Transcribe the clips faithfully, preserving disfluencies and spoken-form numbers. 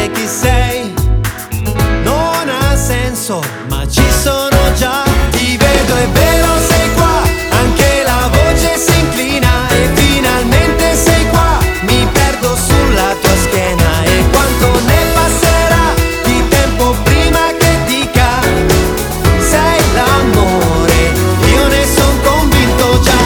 dire chi sei non ha senso, ma ci sono già. Ti vedo, è vero, sei qua, anche la voce si inclina e finalmente sei qua. Mi perdo sulla tua schiena e quanto ne passerà di tempo prima che dica sei l'amore, io ne son convinto già.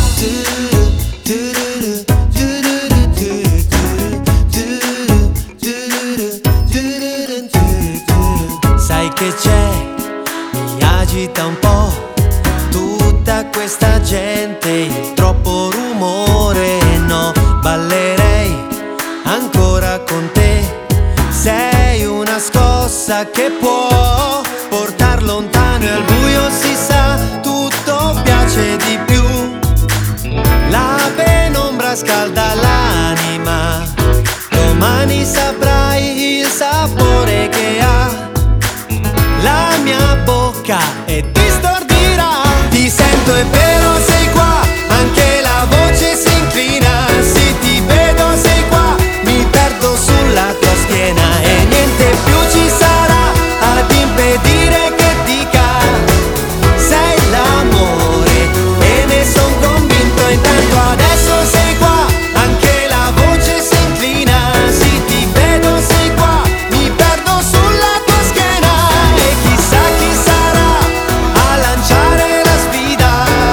Sai che c'è, mi agita un po' tutta questa gente, il troppo rumore. No, ballerei ancora con te, sei una scossa che può portar lontano e al buio si sa, tutto piace di più. La penombra scalda l'anima, domani saprai il sapore che ha la mia bocca e ti stordirà. Ti sento, è vero, sei qua, anche la voce si inclina. Sì, ti vedo, sei qua, mi perdo sulla tua schiena e niente più ci sarà ad impedire che dica sei l'amore, e ne son convinto. Intanto adesso sei qua, anche la voce si inclina. Sì, ti vedo, sei qua, mi perdo sulla tua schiena e chissà chi sarà a lanciare la sfida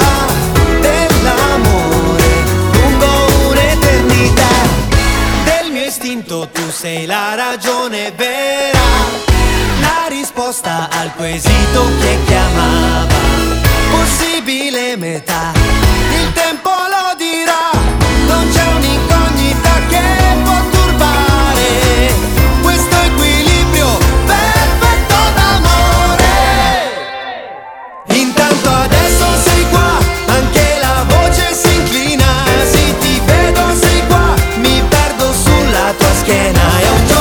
dell'amore lungo un'eternità. Del mio istinto tu sei la ragione vera, la risposta al quesito che chiamava possibile metà. Il tempo lo dirà, non c'è un'incognita che può turbare questo equilibrio perfetto d'amore. Intanto adesso sei qua, anche la voce si inclina. Sì, ti vedo, sei qua, mi perdo sulla tua schiena. È un